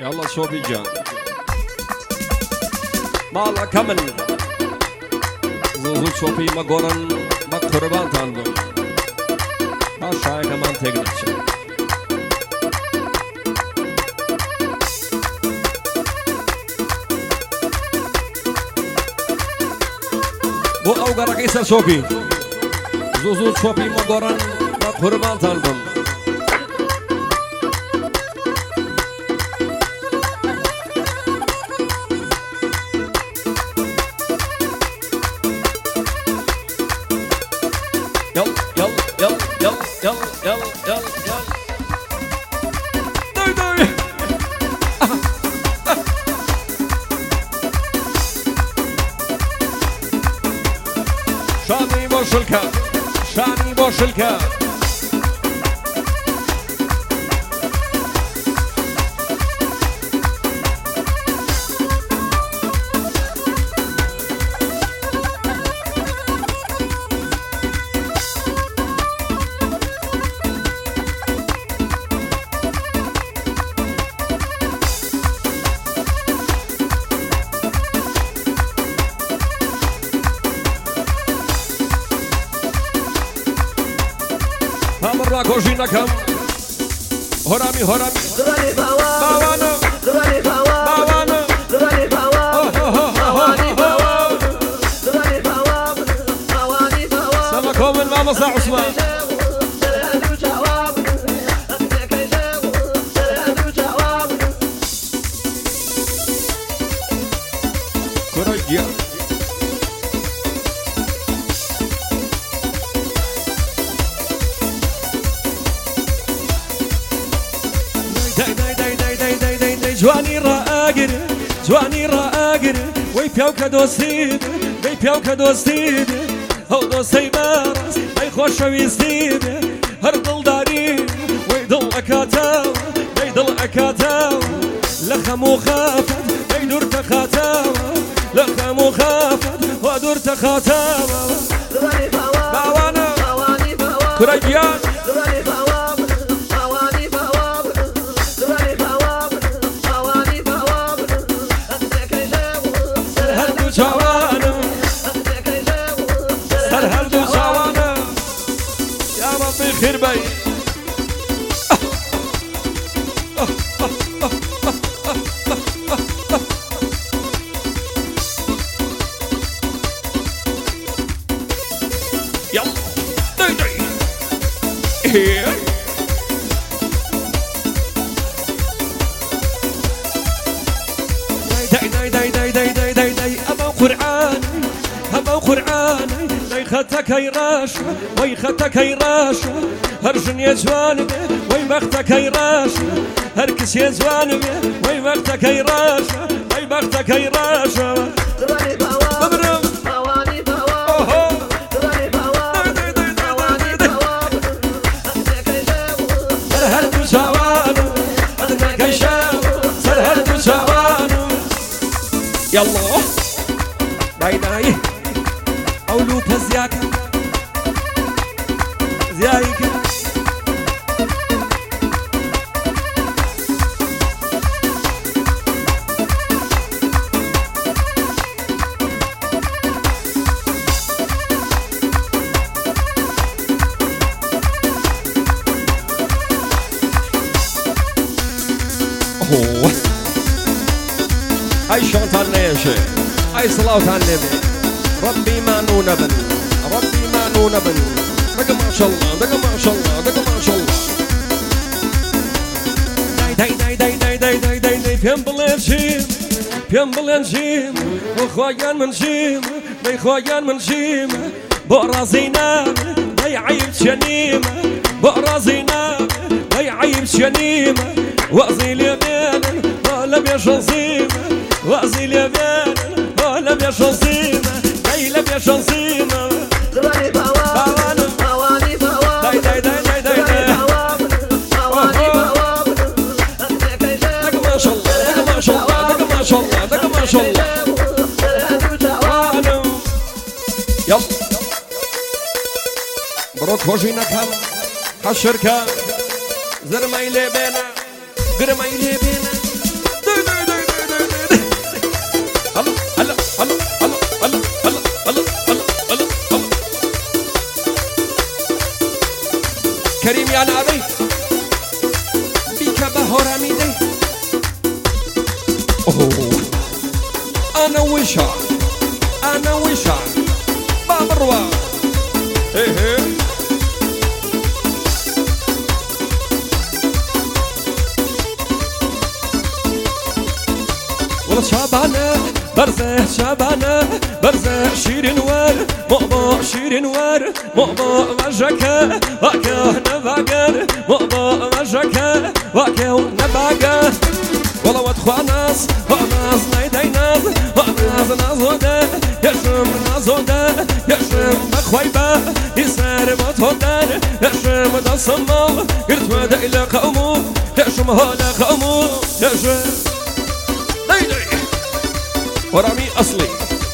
يلا شوفي جان مالا كمل زوزو شوفي ما قرن ما قربان تانبو ما شاي كمان تقدرش بو اوغا رقيسر شوفي زوزو شوفي ما قرن ما قربان تانبو شاني بوشلكا شاني بوشلكا مرة كوجينا كم هرامي هرامي باوانا باوانا سمكهم الماما صاع عثمان كوريا جواني راقر جواني راقر وي بيوكا دوستيد وي بيوكا دوستيد هو دوستي مارس اي خوش ويستيد هر دل داري وي دل اكاتاو وي دل اكاتاو لخمو خافت وي دور تخاتاو لخمو خافت ودور تخاتاو باوانا كريان خير باي يلا داي داي داي أبو قرآن أبو قرآن خدتك هي راشة وي خدتك هي راشة هرجن يا زوانب وي بختك هي راشة هركس يا زوانب وي بختك هي راشة وي بختك هي راشة مبروك سرهرت زوانب أدنى كيشاو سرهرت زوانب يلا داي داي أولو بزياكا زيايكا أي شوطان نيشي أي صلاة النبي ربي ما نونبن ربي ما نونبن دقا ما شاء الله دقا ما شاء الله دقا ما شاء الله داي بيم بلنجيم بيم بلنجيم وخوايان من جيم داي خوايان من جيم بورازينا داي عيب شنيمة بورازينا داي عيب شنيمة وأزيل يمين ولا بيشنصيمة وأزيل يمين ولا بيشنصيمة ليلة بيشنصيمة باوانا داي داي داي داي داي دقا ما شاء الله دقا ما شاء الله دقا ما شاء الله دقا ما شاء الله يلا بروك هوجينا كان حشركا زرمايلي بينا قرمايلي بينا كريم يا نابي بيك بهرمي دي أنا وشا باب الروا والله شابانة برزة شيرين وار مؤبا شيرين وار مؤبا وجهك وكاو نباقر مؤبا وجهك وكاو نباقر والله وادخوا ناس نايدي ناس نازودا يشم نازودا يشم بخويبة يسار بطودر يشم دصمو يرتود إلى قومو يشم هلا قومو يشم دايدي ورامي أصلي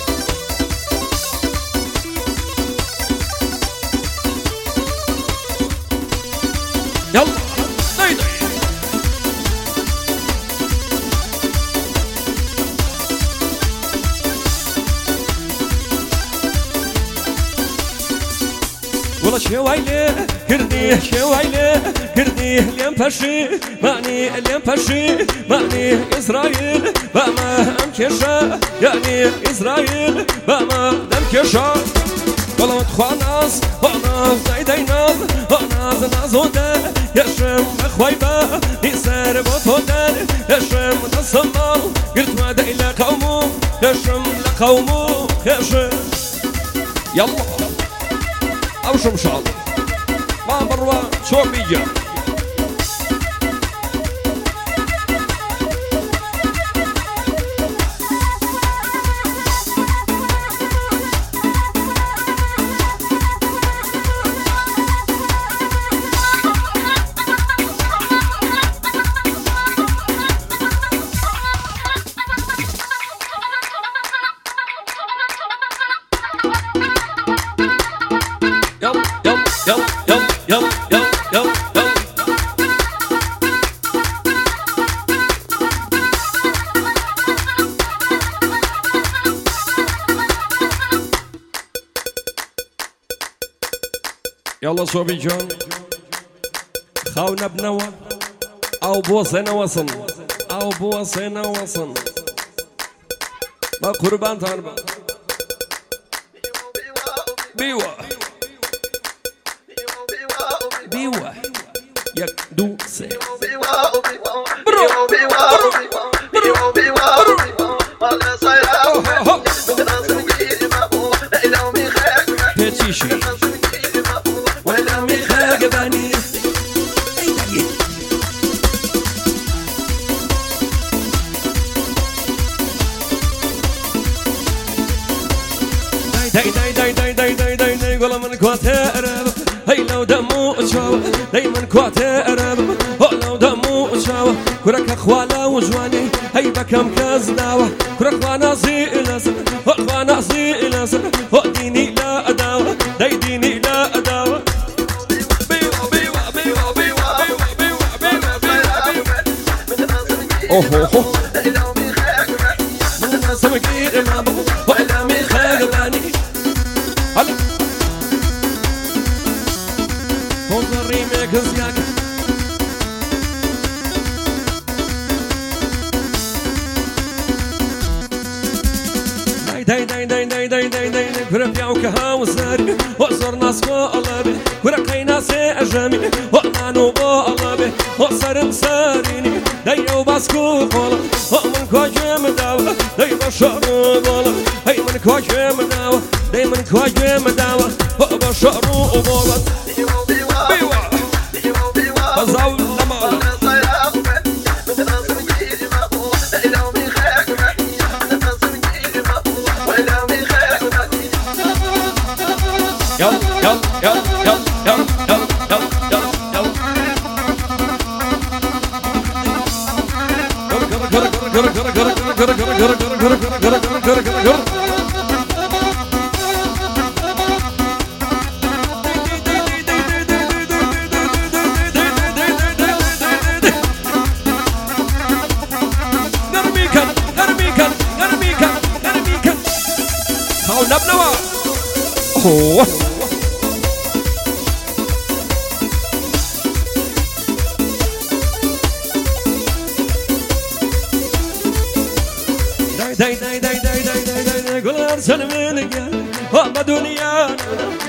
يلا دايدي والله شويلة كرديه ليم بشي معني ليم بشي معني إسرائيل بما أمكشا يعني إسرائيل بما دمكشا والله وتخواناس زايدي ناس نازودا يشم أخويبا يسار بطودر يشم تصمال قلت ماذا إلى قومو يشم لقومو يشم يلا أو شمشال ما بروا شو بيجا يلا صوبي جون خاونا بنوا او بوصينا وصن ما قربان تاربا بيوا يك دو سي بيتيشي ولا مخاقباني داي والله من كواتيرب هي لو دمو تشاو دايما كواتيرب لو دمو تشاو كرك اخوالا وجواني هي بكم كزداوه كرك وانا زيلس وانا زيلس ديني لا اداوه داي ديني لا اداوه اوه من سمكي ما بو ولا مخاقباني هلا هون الريميك زياك داي كرب ياوك هاوساري وصر ناس والله ورقينا سأجامي وأنانو بالله وصر ساريني دايو باسكو قولا ومن كواجم داوة داي بشارو قولا هاي من كواجم داوة داي من كواجم داوة وبشارو قولا بيوا بزاو لمالا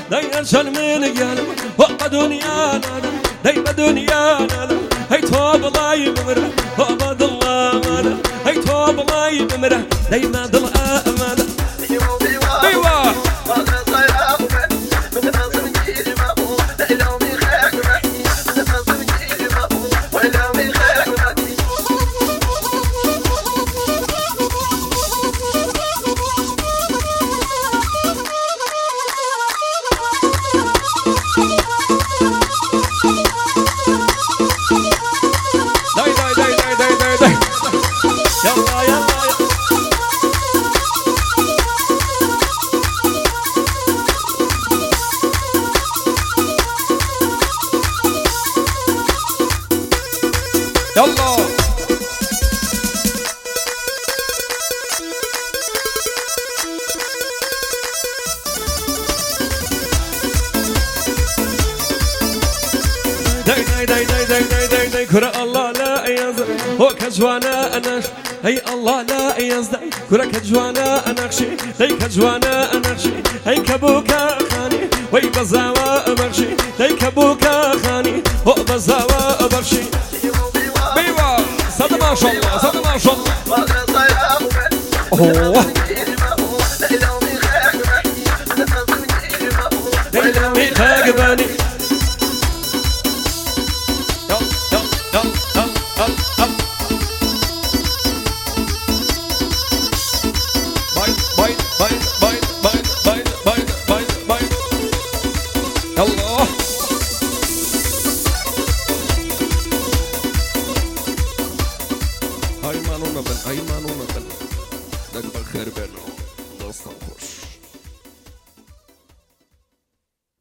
داي أرشل من قلب وقع دنيانا دايما دنيانا هي توب الله يبمره توب الله مانا هي توب الله يبمره دايما ضل أمانة ايوه يلا داي كرة الله لا يزدي هو كجوانا أناش هي الله لا يزدي كرة كجوانا أناخشي داي كجوانا أناخشي هي كبوكا خاني وي بزاوا بخشي داي كبوكا خاني هو بزاوا بخشي بيوا صد ما شاء الله صد ما شاء الله اوه دايلامي خاقباني الله أيمانونا بن نقبل خير بينه